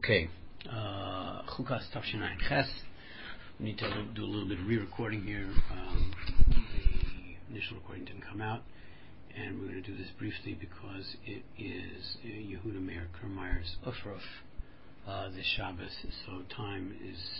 Okay, Chukas Tafshin Ches. We need to do a little bit of re-recording here. The initial recording didn't come out, and we're going to do this briefly because it is Yehuda Meir Kermeyer's Ufruf this Shabbos, so time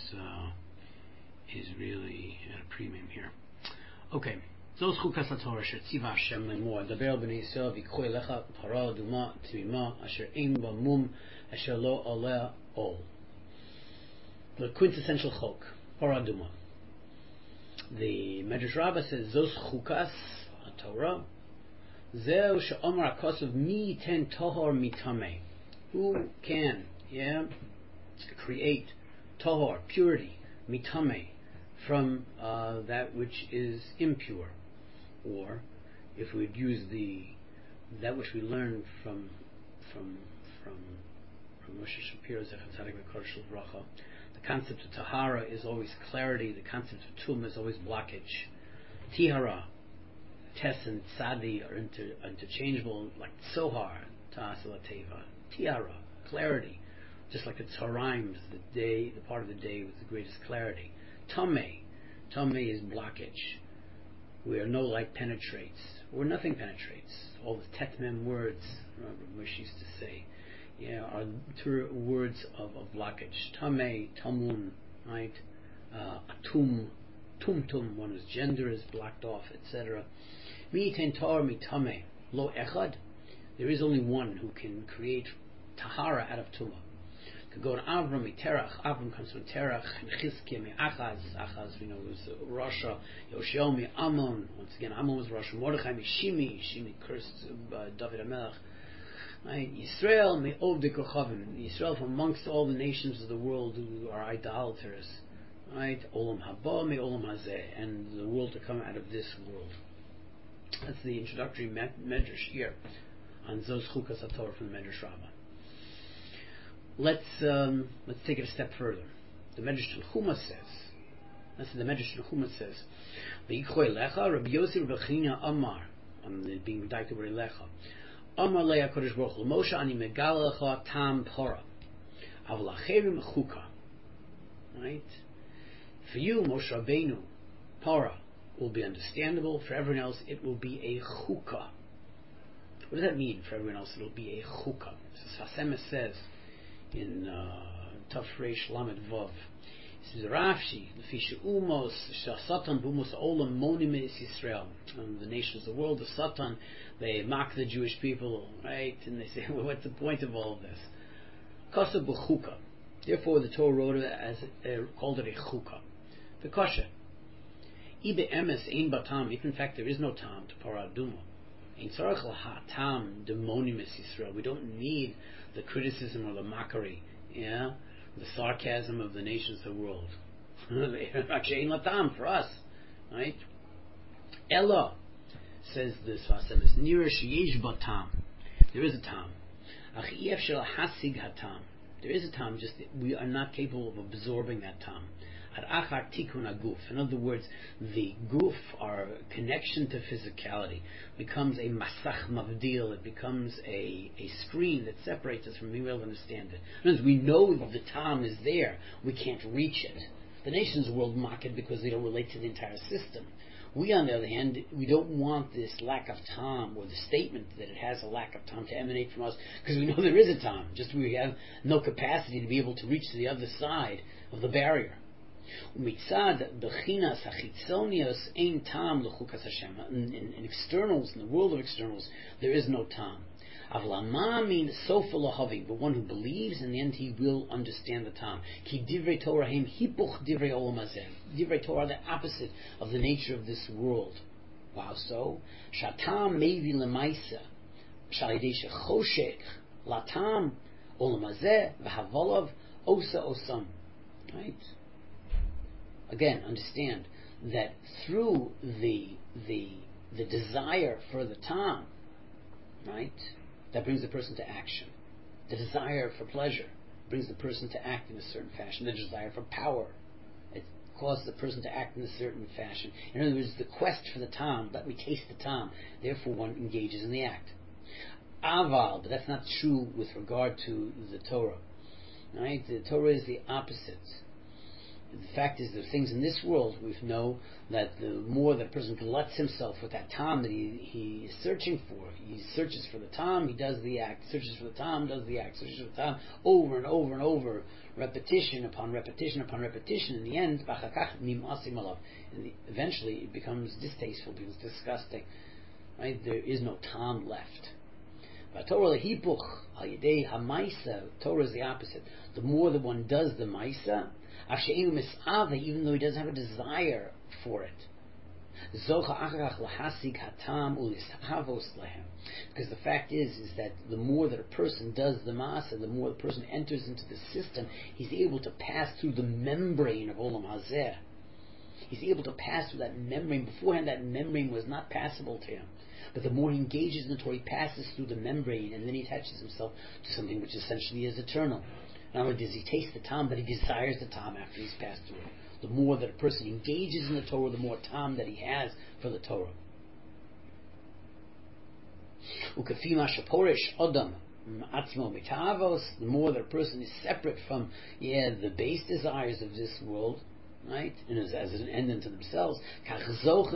is really at a premium here. Okay. Those chukas haTorah asher tziva Hashem lemor daber b'nei Yisrael v'yikchu elecha para aduma tmima asher ein ba mum asher lo aleh ol. The quintessential chok, para aduma. The Medrash Rabbah says those chukas haTorah zeu she'omar hakosov mi ten tohor mitameh. Who can create tohor, purity, mitameh, from that which is impure? Or, if we'd use that which we learned from Moshe Shapiro, Zechat Tzadik V'Kodesh L'Bracha, the concept of Tahara is always clarity. The concept of Tum is always blockage. Tihara, Tes and Tzadi are interchangeable, like Tzohar, Ta'asala Teva. Tihara, clarity, just like the Tzaraim, the part of the day with the greatest clarity. Tameh is blockage, where no light penetrates, where nothing penetrates. All the Tetmem words, Moshe used to say, are words of blockage. Tameh, Tamun, right? Atum, Tumtum, one whose gender is blocked off, etc. Mi tentar mi tameh, lo echad. There is only one who can create tahara out of tumah. Could go to Avram Terach. Avram comes from Terach. Chizkiah mi Achaz. Achaz, we know, was Russia. Yoshio mi Ammon. Once again, Ammon was Russia. Mordechai mi Shimi. Shimi cursed David HaMelech. Right? Yisrael mi Ovdei Kochavim. Yisrael from amongst all the nations of the world who are idolaters. Right? Olam haba mi Olam hazeh. And the world to come out of this world. That's the introductory medrash here on Zos Chukas haTorah from the Medrash Rabbah. Let's take it a step further. The Medrash Tanchuma says, that's what the Medrash Tanchuma says, V'yikchu elecha Rabbi Yossi Rabbi Chanina Amar, being redacted with elecha, Amar le'ya Kodesh Baruch Hu Moshe ani megala lecha tam Torah, aval acherim chuka. Right? For you, Moshe Rabbeinu, Torah will be understandable. For everyone else, it will be a chuka. What does that mean? For everyone else, it will be a chuka. So Sasemes says in Taf Reish Lamed Vav, it says Rafshi, Lefisha Umos, Satan Bumos Olam Monim is Yisrael. And the nations of the world, the Satan, they mock the Jewish people, right? And they say, well, what's the point of all of this? Kasa b'chuka. Therefore, the Torah wrote it as called it a chuka. The kasha. Ibe emes ein batam. If in fact there is no tam to para aduma. Ein tzarech lahatam demonim is Yisrael. We don't need the criticism or the mockery, the sarcasm of the nations of the world. Actually, latam for us, right? Ella, says this Vasemis, nira sheyesh batam. There is a tam. Ach yef shel hasig hatam. There is a tam, just that we are not capable of absorbing that tam. In other words, the guf, our connection to physicality, becomes a masach mavdil. It becomes a screen that separates us from being able to understand it. In other words, we know that the tam is there, we can't reach it. The nations world mock it because they don't relate to the entire system. We, on the other hand, we don't want this lack of tam, or the statement that it has a lack of tam, to emanate from us, because we know there is a tam, just we have no capacity to be able to reach to the other side of the barrier. Umitzad bechinas hachitzonios ein tam lechukas Hashem. In externals, in the world of externals, there is no tam. Avlama means sofa lahavi, the one who believes, in the end he will understand the tam. Ki divrei Torah hem hipuch divrei olam hazeh. Divrei Torah are the opposite of the nature of this world. Wow, so shatam mevi lemaisa shalidei shechoshek latam olam hazeh v'havolav osa osam. Right. Again, understand that through the desire for the tam, right, that brings the person to action. The desire for pleasure brings the person to act in a certain fashion. The desire for power, it causes the person to act in a certain fashion. In other words, the quest for the tam, let me taste the tam, therefore one engages in the act. Aval, but that's not true with regard to the Torah. Right? The Torah is the opposite. The fact is, the things in this world, we know that the more that person gluts himself with that tam that he is searching for, he searches for the tam, he does the act, searches for the tam, does the act, searches for the tam, over and over and over, repetition upon repetition upon repetition. In the end, eventually it becomes distasteful, it becomes disgusting. Right? There is no tam left. But Torah lehipuch al yedei hamaisa, Torah is the opposite. The more that one does the maisa, even though he doesn't have a desire for it, because the fact is that the more that a person does the masa, the more the person enters into the system, he's able to pass through the membrane of Olam Hazeh. He's able to pass through that membrane. Beforehand, that membrane was not passable to him. But the more he engages in the Torah, he passes through the membrane, and then he attaches himself to something which essentially is eternal. Not only does he taste the tam, but he desires the tam after he's passed through it. The more that a person engages in the Torah, the more tam that he has for the Torah. The more that a person is separate from the base desires of this world, right, and as an end unto themselves, therefore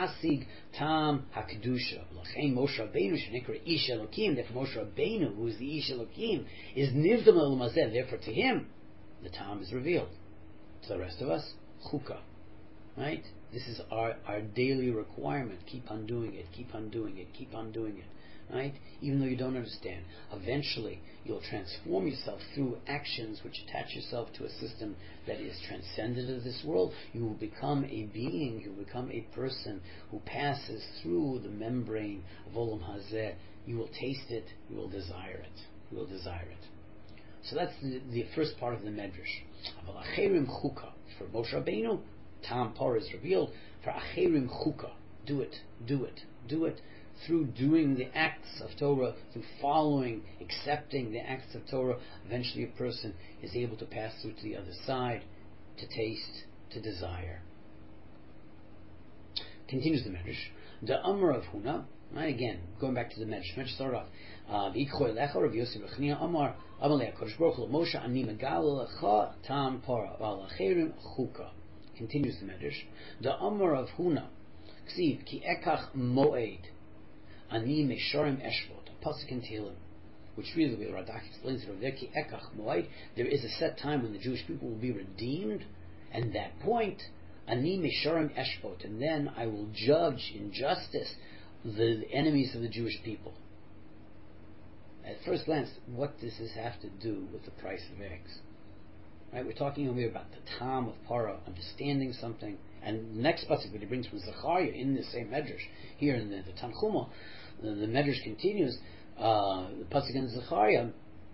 Moshe Rabbeinu, who is the Ish Elokim, is nivdam Olam Hazeh. Therefore, to him, the tam is revealed. To the rest of us, chukah, right? This is our daily requirement. Keep on doing it. Keep on doing it. Keep on doing it. Right? Even though you don't understand, eventually you'll transform yourself through actions which attach yourself to a system that is transcendent of this world. You will become a being, you will become a person who passes through the membrane of Olam Hazeh. You will taste it, you will desire it. You will desire it. So that's the first part of the Medrash. Aval acherim chukah. For Moshe Rabbeinu, tam par is revealed. For acherim chukah. Do it, do it, do it. Through doing the acts of Torah, through following, accepting the acts of Torah, eventually a person is able to pass through to the other side, to taste, to desire. Continues the Medrash. The Amar of Huna, right, again, going back to the Medrash. Medrash started off, V'ikcho elecha Rav Yosef Rechnia Amar Amalei HaKadosh Baruch Hu Moshe Ani Megal Lecha Tam Para V'al Acherim Chuka. Continues the Medrash. The Amar of Huna, Ksiv Ki Ekach Moed Ani Mesharim Eshvot, a pasuk in Tehillim, which really the Radak explains it over there. Ki Ekach Moed. There is a set time when the Jewish people will be redeemed, and that point, Ani Mesharim Eshvot, and then I will judge in justice the enemies of the Jewish people. At first glance, what does this have to do with the price of eggs? Right, we're talking over here about the tam of para, understanding something, and the next pasuk that he brings from Zechariah in the same medrash here in the Tanchuma, the medrash continues. The pasuk in Zechariah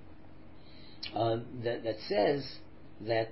that says that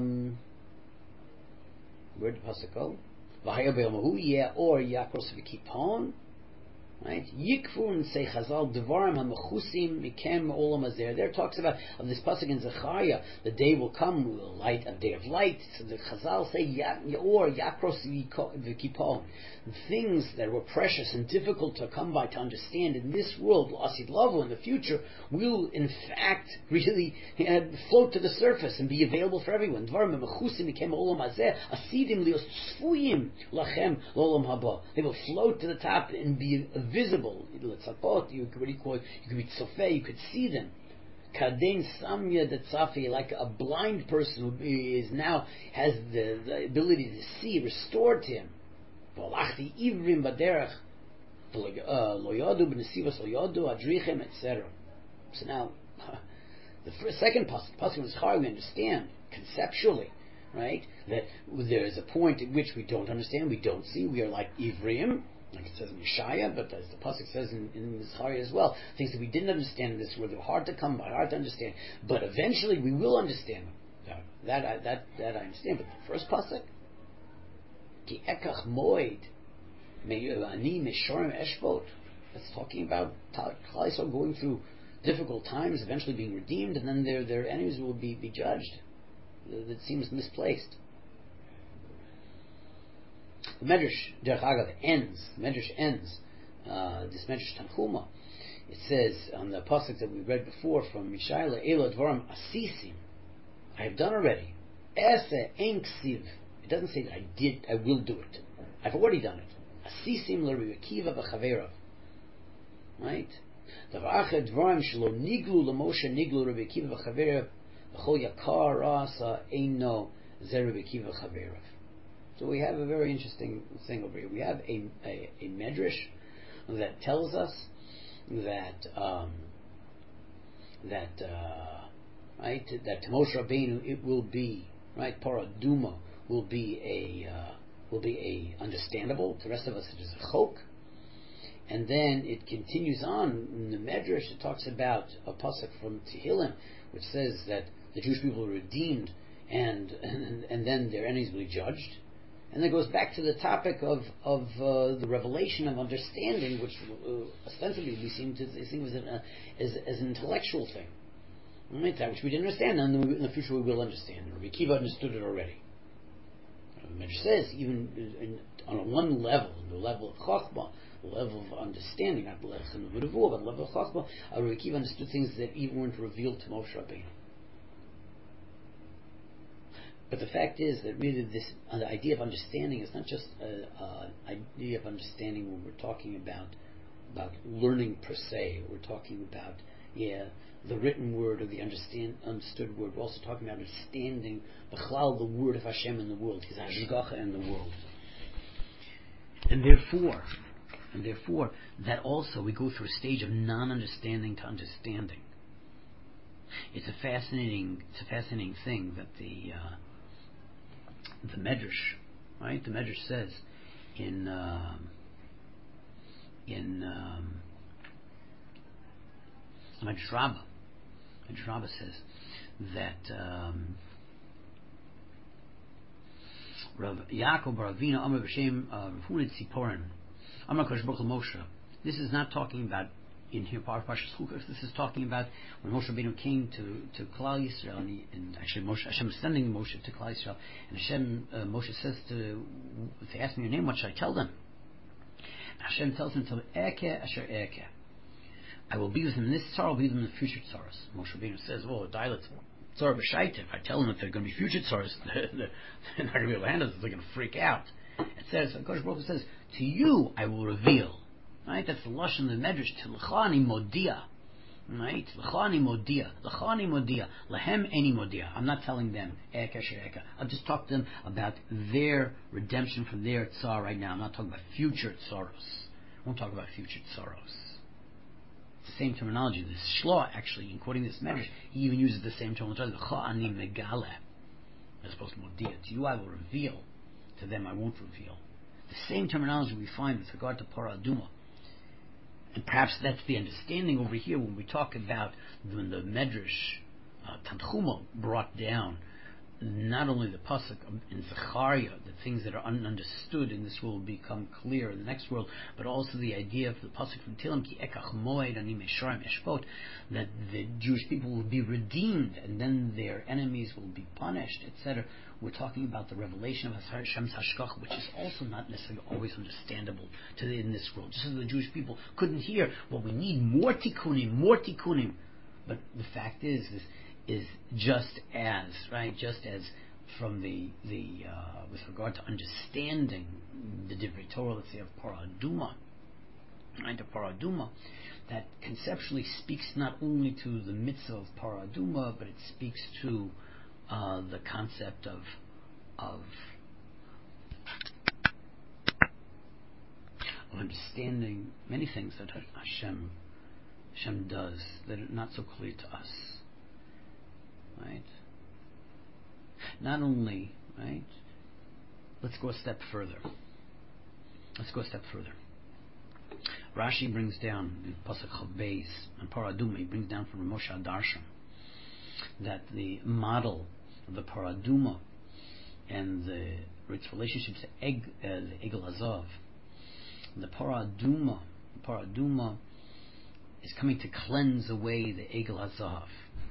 where did the pasuk go? V'haya be'omahu yeh or yakros v'kipon. Right? Yikfun say Chazal Devarim HaMechusim Mikem Olam Hazeh. There talks about of this pasuk in Zechariah. The day will come, will light, a day of light. So the Chazal say or Yakros V'Kipon. Things that were precious and difficult to come by, to understand in this world, L'Asid Lavu, in the future, will in fact really float to the surface and be available for everyone. Devarim HaMechusim Mikem Olam Hazeh Asidim Lios Tzfuyim Lachem L'Olam Haba. They will float to the top and be visible. You could be tzofeh, you could see them. Kadein samya detzafi, like a blind person who is now has the ability to see restored to him. V'alachti ivrim baderech lo yadu b'nesivas lo yadu adrichem, etc. So now, the second pasuk is hard. We understand conceptually, right, that there is a point at which we don't understand, we don't see. We are like ivrim, like it says in Yeshaya, but as the pasuk says in Zechariah as well, things that we didn't understand in this world, they were hard to come by, hard to understand, but eventually we will understand them. That I understand. But the first pasuk, Ki ekach moed ani meshorim eshvot, that's talking about Klal Yisrael going through difficult times, eventually being redeemed, and then their enemies will be judged. That seems misplaced. The Medrash, Derech Agav, ends. This Medrash Tanchuma. It says on the pasuk that we read before from Mishaila, Elo Dvarim Asisim. I have done already. Ese ein ksiv. It doesn't say that I will do it. I've already done it. Asisim l'Rebbe Akiva v'chaverav. Right? Davar achar dvarim shelo niglu l'Moshe niglu Rebbe Akiva v'chaverav v'chol yakar rasa eino ze Rebbe Akiva v'chaverav. So we have a very interesting thing over here. We have a medrash that tells us that that Moshe Rabbeinu, it will be right. Paraduma will be a understandable. To the rest of us, it is a chok. And then it continues on in the medrash. It talks about a pasuk from Tehillim, which says that the Jewish people are redeemed, and then their enemies will be judged. And then it goes back to the topic of the revelation of understanding, which ostensibly we seem to think as an intellectual thing. Right? That which we didn't understand, and in the future we will understand. Rabbi Akiva understood it already. The Medrash says, even on one level, the level of Chachma, the level of understanding, not the level of Nevuah, but the level of Chachma, Rabbi Akiva understood things that even weren't revealed to Moshe Rabbeinu. But the fact is that really the idea of understanding is not just an idea of understanding when we're talking about learning per se. We're talking about the written word or the understood word. We're also talking about understanding b'chlal, the word of Hashem in the world, His hashgacha in the world. And therefore, that also we go through a stage of non-understanding to understanding. It's a fascinating thing that the Medrash, right? The Medrash says in Medrash Rabbah says that Rav Yaakov Bar Avinu Amar B'Shem Hunit Tziporin Amar Kodesh Baruch Hu Moshe. This is not talking about in here Parshas Chukas. This is talking about when Moshe Rabbeinu came to Klal Yisrael, and actually Hashem is sending Moshe to Klal Yisrael, and Moshe says if they ask me your name, what should I tell them? And Hashem tells him, Eke Asher Eke. I will be with them in this tzara, I will be with them in the future tzaras. Moshe Rabbeinu says, Dilet tzara b'shaita. If I tell them that they're going to be future tzaras, they're not going to be able to handle it. They're going to freak out. It says, Kodesh Baruch Hu says, to you I will reveal. Right? That's the lashon of the Medrash. L'chani modia. Right? L'chani modia. L'chani modia. Lahem eni modia. I'm not telling them eka she'eka. I'll just talk to them about their redemption from their tsar right now. I'm not talking about future tsaros. I won't talk about future tsaros. It's the same terminology. The Shloah, actually, in quoting this Medrash, he even uses the same terminology. L'chani megale. As opposed to modia. To you I will reveal. To them I won't reveal. The same terminology we find with regard to Parah Adumah. And perhaps that's the understanding over here when we talk about when the Medrash Tanchuma brought down not only the pasuk in Zechariah, the things that are ununderstood in this world will become clear in the next world, but also the idea of the pasuk from Tehillim ki ekach moed ani mesharim eshpot, that the Jewish people will be redeemed and then their enemies will be punished, etc. We're talking about the revelation of Hashem's hashgach, which is also not necessarily always understandable in this world. Just as the Jewish people couldn't hear, well, we need more tikkunim. But the fact is just as from the with regard to understanding the Divrei Torah, let's say of Parah Adumah, right? The Parah Adumah that conceptually speaks not only to the mitzvah of Parah Adumah, but it speaks to the concept of understanding many things that Hashem does that are not so clear to us. Right? Not only, right? Let's go a step further. Rashi brings down in Pasuk Chav Beis and Parah Adumah, he brings down from Moshe Darshan that the model of the Parah Adumah and its relationship to the Egel Hazav, the Parah Adumah is coming to cleanse away the Egel Hazav,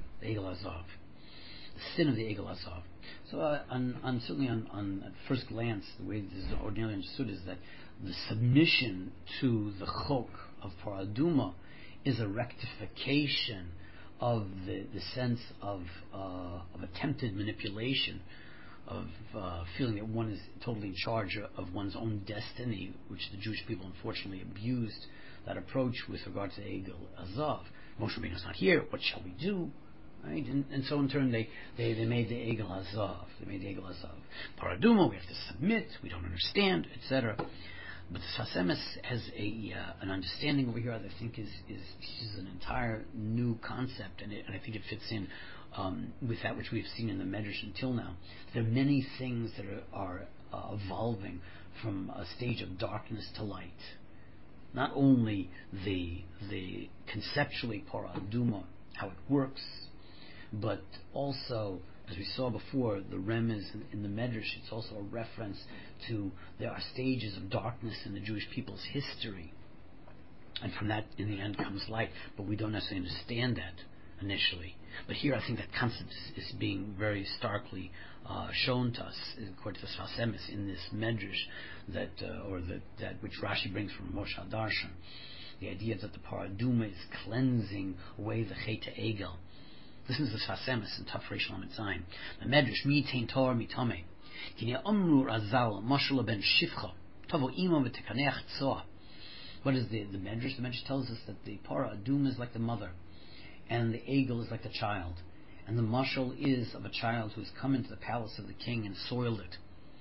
the sin of the Egel Hazav. So, certainly on at first glance, the way this is ordinarily understood is that the submission to the chok of Parah Adumah is a rectification of the sense of attempted manipulation, of feeling that one is totally in charge of one's own destiny, which the Jewish people unfortunately abused that approach with regard to Egel Azav. Moshe Rabbeinu's not here. What shall we do? Right? And so in turn they made the Egel Azav. They made the Egel Azav. Paraduma, we have to submit. We don't understand, etc. But the Sfas Emes has an understanding over here that I think is an entire new concept, and I think it fits in with that which we've seen in the Medrash until now. There are many things that are evolving from a stage of darkness to light. Not only the conceptually paraduma, how it works, but also, as we saw before, the remez in the Medrash, it's also a reference to there are stages of darkness in the Jewish people's history. And from that, in the end, comes light. But we don't necessarily understand that initially. But here I think that concept is being very starkly shown to us, according to Sfas Emes, in this Medrash, that which Rashi brings from Moshe Darshan. The idea that the paraduma is cleansing away the Chet Egel. Listen to the Sfas Emes in Taf Reish Lamed Zayin. The Medrash, mi tein Torah mi tamei. Kine amru razal mashal ben shifcha tavo ima v'tekaneach tzoa. What is the Medrash? The Medrash tells us that the Parah Adum is like the mother, and the Egel is like the child. And the mashal is of a child who has come into the palace of the king and soiled it.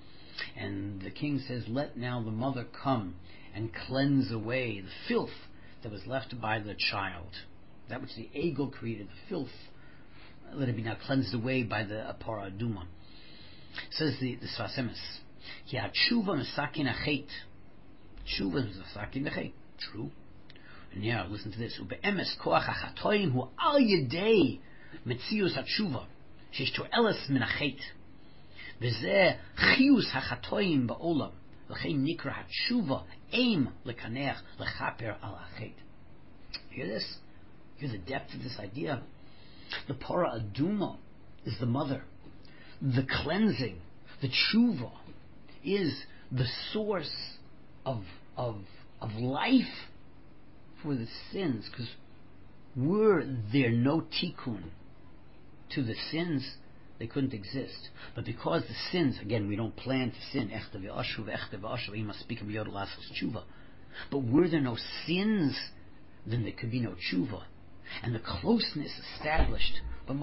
And the king says, let now the mother come and cleanse away the filth that was left by the child. That which the Egel created, the filth, let it be now cleansed away by the Parah Aduma. Says the Sfas Emes, Ki ha-tshuva mesakin ha-chet. Tshuva is mesakin ha-chet. True. And now, listen to this. Ube'emes koach ha-chatoim hu al yedei metzius ha-tshuva shesh to'eles min ha-chet. V'zeh chiyus ha-chatoim ba'olam. V'chein nikra ha-tshuva aim lekaneach lechaper al ha-chet. Hear this? Hear the depth of this idea? The Parah Aduma is the mother. The cleansing, the tshuva, is the source of life for the sins. Because were there no tikkun to the sins, they couldn't exist. But because the sins, again, we don't plan to sin. We must speak of tshuva. But were there no sins, then there could be no tshuva. And the closeness established, that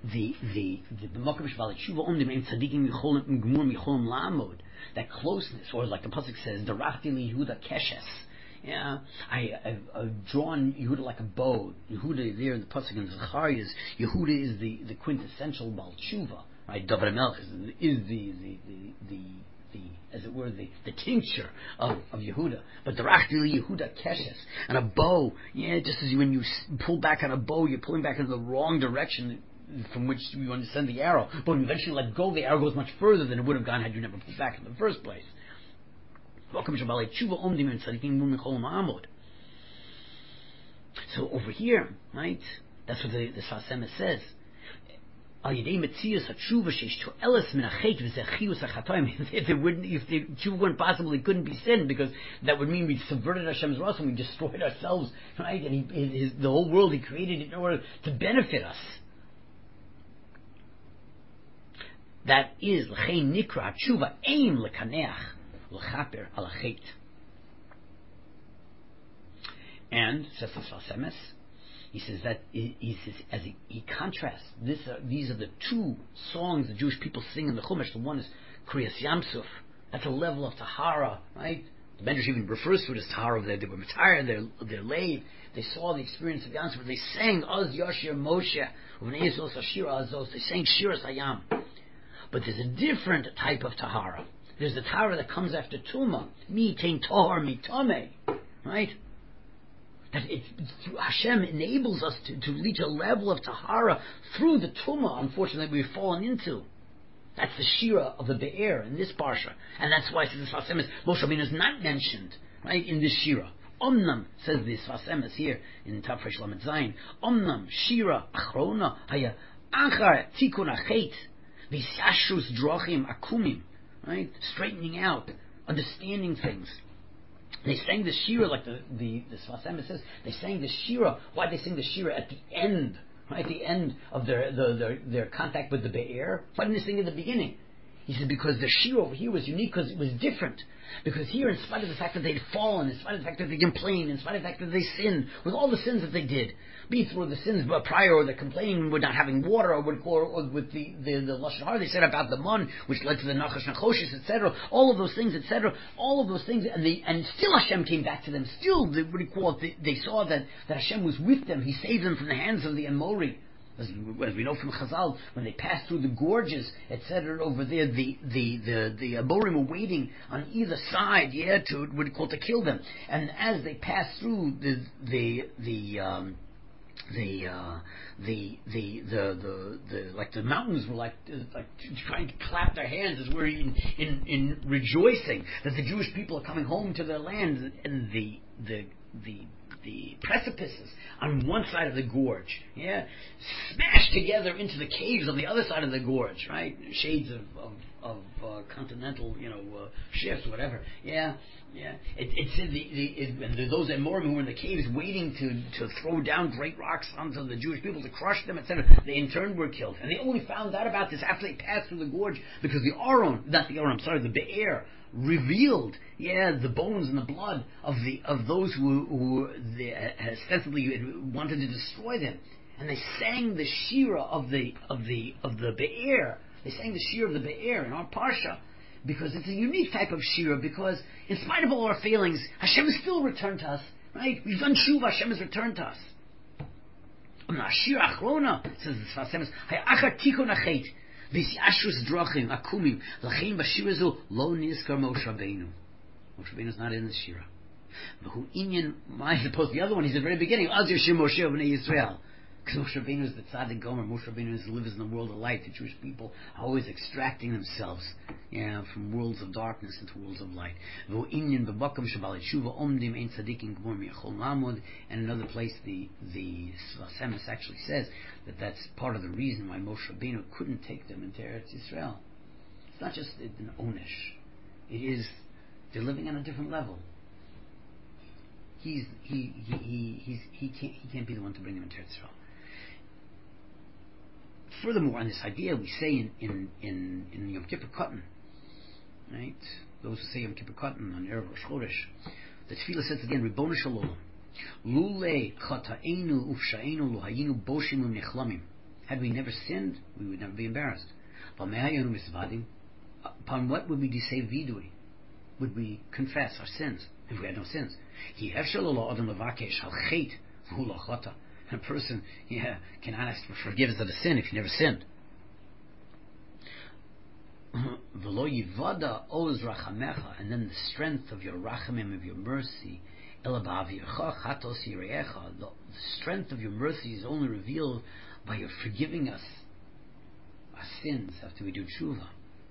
closeness, or like the pasuk says, Darachti li Yehuda keshes. Yeah, I've drawn Yehuda like a bow. Yehuda there in the pasuk in Zechariah is Yehuda is the quintessential Baal Tshuva, right? David Melch is the as it were, the tincture of Yehuda. But the Rachli Yehuda Keshes, and a bow, just as when you pull back on a bow, you're pulling back in the wrong direction from which you want to send the arrow. But when you eventually let go, the arrow goes much further than it would have gone had you never pulled back in the first place. So over here, right, that's what the Sfas Emes says. If the tshuva weren't possible, it couldn't be sin, because that would mean we subverted Hashem's Ras and we destroyed ourselves, right? And the whole world He created in order to benefit us. That is l'chein nikra tshuva aim lekaneach l'chaper alachet. And says the Sfas Emes, he says that as he contrasts this. These are the two songs the Jewish people sing in the Chumash. The one is Kriyas Yamsuf. That's a level of tahara, right? The Medrash even refers to it as tahara. They were retired. They're laid. They saw the experience of Yamsuf. They sang Az Yashir Moshe. They sang Shiras Hayam. But there's a different type of tahara. There's the tahara that comes after Tuma. Mi tein tahar mi tameh, right? That Hashem enables us to reach a level of tahara through the tumah, unfortunately, we've fallen into. That's the shira of the be'er in this parsha, and that's why the Sfas Emes, Moshe Rabbeinu is not mentioned, right, in this shira. Omnam, says the Sfas Emes here in Taf Reish Lamed Zayin, Omnam shira achrona haya achar tikun achet v'yashrus drachim akumim, right, straightening out, understanding things. They sang the shira, like the Sfas Emes says, they sang the shira. Why they sing the shira at the end, right at the end of their contact with the Be'er. Why didn't they sing at the beginning? He said because the shir over here was unique because it was different. Because here, in spite of the fact that they'd fallen, in spite of the fact that they complained, in spite of the fact that they sinned, with all the sins that they did, be it through the sins prior, or the complaining with not having water, or with the lashon hara they said about the mun, which led to the nachash nachoshes, etc. All of those things, etc. All of those things, and still Hashem came back to them. Still, they saw that Hashem was with them. He saved them from the hands of the Amori. As we know from Chazal, when they passed through the gorges, etc., over there, the Amorim were waiting on either side, to kill them. And as they passed through the mountains were like trying to clap their hands as we're in rejoicing that the Jewish people are coming home to their land, and the precipices on one side of the gorge, smashed together into the caves on the other side of the gorge, right? Shades of continental, shifts, whatever. It said and those Amorim who were in the caves waiting to throw down great rocks onto the Jewish people to crush them, etc. They in turn were killed, and they only found out about this after they passed through the gorge, because the Be'er revealed, the bones and the blood of those who ostensibly wanted to destroy them, and they sang the shira of the Be'er. They sang the shira of the Be'er in our parsha, because it's a unique type of shira. Because in spite of all our failings, Hashem has still returned to us. Right? We've done tshuva. Hashem has returned to us. Shira achrona says the Sfas Emes, Hayachar tikun achet. V'yashrus drachim akumim l'chein b'shirazu lo nizkar Moshe Rabbeinu. Moshe Rabbeinu is not in the shira. V'hu inyan ma'asipos. The other one, he's at the very beginning. Az yashir Moshe Bnei Yisrael. Because Moshe Rabbeinu is the tzaddik gomer. Moshe Rabbeinu lives in the world of light. The Jewish people are always extracting themselves, from worlds of darkness into worlds of light. V'hu inyan b'bakam shabal tshuva omdim ein tzaddikim gmor mi'achol lamod. And another place, the Sfas Emes actually says that that's part of the reason why Moshe Rabbeinu couldn't take them into Eretz Yisrael. It's not just an onish. It is, they're living on a different level. He can't be the one to bring them into Eretz Yisrael. Furthermore, on this idea, we say in Yom Kippur Katan, right? Those who say Yom Kippur Katan on Erev Rosh Chodesh, the Tefillah says again, Ribono Shel Olam, Lulei Chataenu Ufshaenu Lo Hayinu Boshim U'Nechlamim. Had we never sinned, we would never be embarrassed. Upon what would we say vidui? Would we confess our sins if we had no sins? A person, cannot ask for forgiveness of a sin if you never sinned. And then the strength of your rachamim, of your mercy, the strength of your mercy is only revealed by your forgiving us our sins after we do tshuva.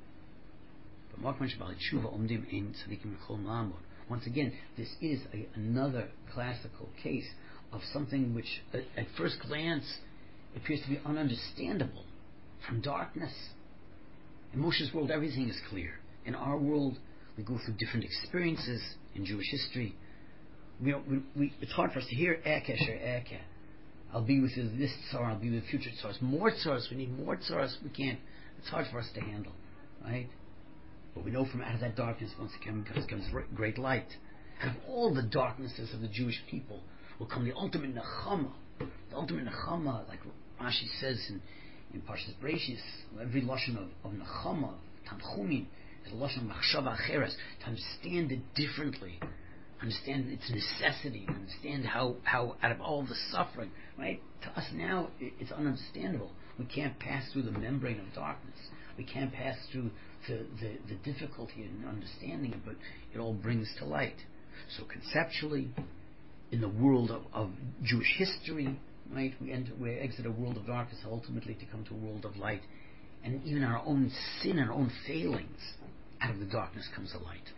Once again, this is another classical case of something which at first glance appears to be ununderstandable, from darkness. In Moshe's world, everything is clear. In our world, we go through different experiences in Jewish history. It's hard for us to hear Eke. I'll be with you this tzar, I'll be with future tzars. More tzars, we need more tzars. We can't. It's hard for us to handle, right? But we know from out of that darkness, once again, comes great light. Out of all the darknesses of the Jewish people will come the ultimate nechama. The ultimate nechama, like Rashi says in Parshas Bereishis, every lashon of nechama, tanchumin, is a lashon of machshava acheres, to understand it differently, understand its necessity, understand how out of all the suffering, right? To us now, it's ununderstandable. We can't pass through the membrane of darkness. We can't pass through the difficulty in understanding it, but it all brings to light. So conceptually, in the world of Jewish history, right, we exit a world of darkness ultimately to come to a world of light. And even our own sin, our own failings, out of the darkness comes the light.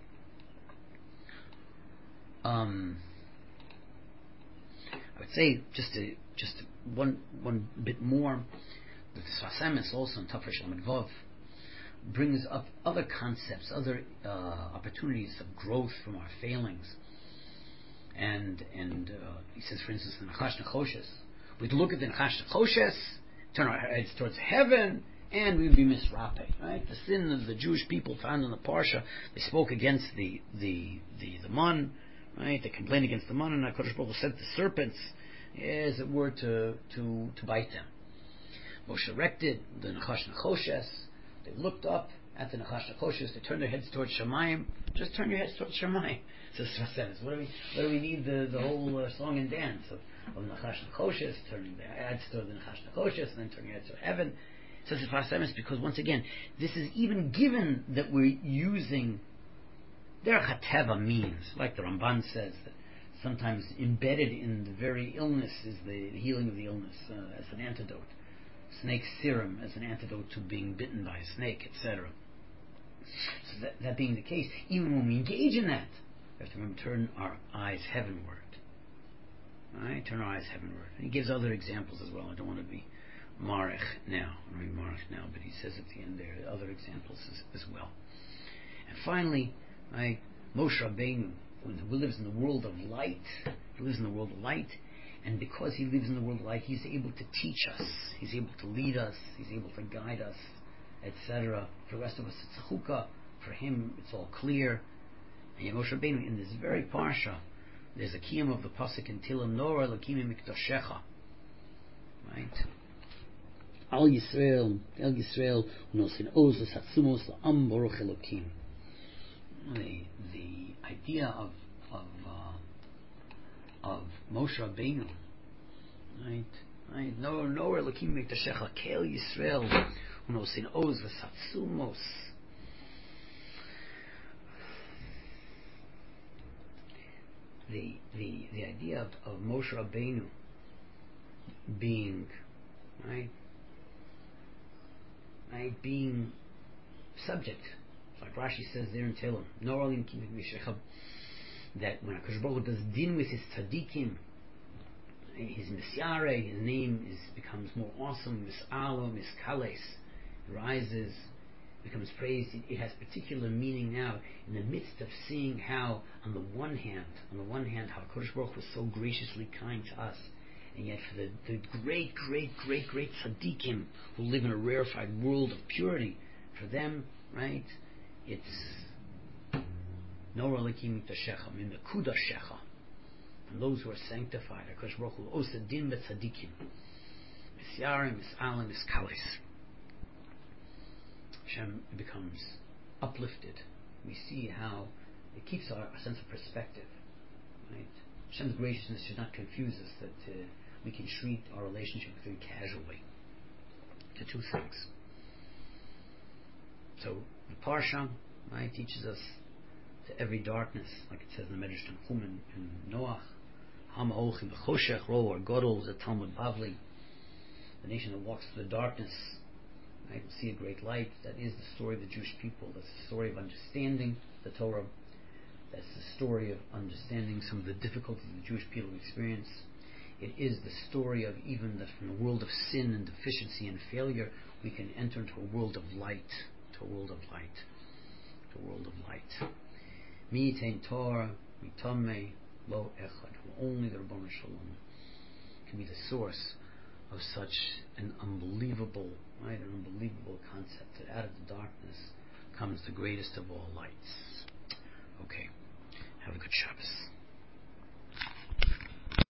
I would say just one bit more. The Sfas Emes also in Tafresh Lamed Vav brings up other concepts, other opportunities of growth from our failings. And he says, for instance, in Nachash Nachoshes, We'd look at the Nachash Choshes, turn our heads towards heaven, and we'd be misrape, right? The sin of the Jewish people found in the Parsha, they spoke against the man, right? They complained against the man, and HaKadosh Baruch Hu sent the serpents, as it were, to bite them. Moshe erected the Nachash Nechoshes. They looked up at the Nachash Nechoshes. They turned their heads towards Shemayim. Just turn your heads towards Shemayim. Says Rasenis. What do we need the whole song and dance of Nachash Nechoshes, turning their heads toward the Nachash Nechoshes, and then turning your heads toward heaven? Says Rasenis, because once again, this is even given that we're using Derech HaTeva means, like the Ramban says, that sometimes embedded in the very illness is the healing of the illness as an antidote. Snake serum as an antidote to being bitten by a snake, etc. So that being the case, even when we engage in that, we have to remember, turn our eyes heavenward. Right? Turn our eyes heavenward. And he gives other examples as well. I don't want to be marech now. I don't want to be marech now, but he says at the end there other examples as well. And finally, right, Moshe Rabbeinu, who lives in the world of light, and because he lives in the world of light, he's able to teach us, he's able to lead us, he's able to guide us, etc. For the rest of us, it's chukah. For him, it's all clear. And yet Moshe Rabbeinu, in this very parsha, there's a kiyum of the pasuk in Tilim, Nor Elokim Mikdashecha, right? Al Yisrael, Unosin Ozus Hatzumos La'am Baruch Elokim. The idea of Moshe Rabbeinu, right? Nor Elokim Mikdashecha, Kel Yisrael, Unosin Ozus Hatzumos. The idea of Moshe Rabbeinu being being subject, like Rashi says there in Tehillim, that when HaKadosh Baruch Hu does din with his tzaddikim, his misyare, his name becomes more awesome, mis'alo, miskales, rises, becomes praised. It has particular meaning now in the midst of seeing how, on the one hand, how HaKadosh Baruch Hu was so graciously kind to us, and yet for the great tzaddikim who live in a rarefied world of purity, for them, right, it's Nor Elokim Mikdashecha, Mimekudashecha, and those who are sanctified, HaKadosh Baruch Hu Osa Din B'Tzaddikim, Misyarim, Mis'alim, Miskales. Hashem becomes uplifted. We see how it keeps our sense of perspective. Right? Hashem's graciousness should not confuse us that we can treat our relationship very casually. To two things. So the Parsha, right, teaches us to every darkness, like it says in the Medrash Tanchum in Noach, Hama Ochim B'Choshech Ro or Godol, the Talmud Bavli, the nation that walks through the darkness, right, will see a great light. That is the story of the Jewish people. That's the story of understanding the Torah. That's the story of understanding some of the difficulties the Jewish people experience. It is the story of even that from the world of sin and deficiency and failure, we can enter into a world of light. To a world of light. To a world of light. Mi tein Torah, mi tamei, lo echad. Only the Rabbanu Shalom can be the source of such an unbelievable concept, that out of the darkness comes the greatest of all lights. Okay. Have a good Shabbos.